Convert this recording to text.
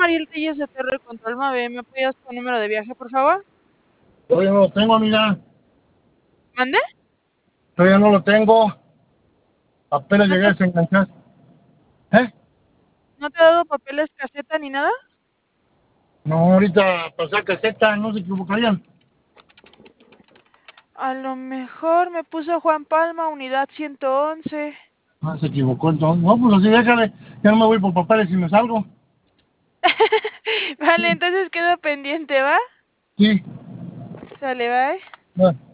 Mariel Telles de Torre Control Mave. ¿Me apoyas con número de viaje, por favor? Todavía no lo tengo, amiga. ¿Mande? Todavía no lo tengo. Apenas ¿No llegué te, a desenganchar. ¿Eh? no te ha dado papeles, caseta ni nada? No, ahorita pasé caseta, no se equivocarían. A lo mejor me puso Juan Palma, unidad 111. Ah, se equivocó entonces. No, pues así déjale. Ya no me voy por papeles y me salgo. Vale, entonces quedo pendiente, ¿va? Sí. Sale, bye. Bueno.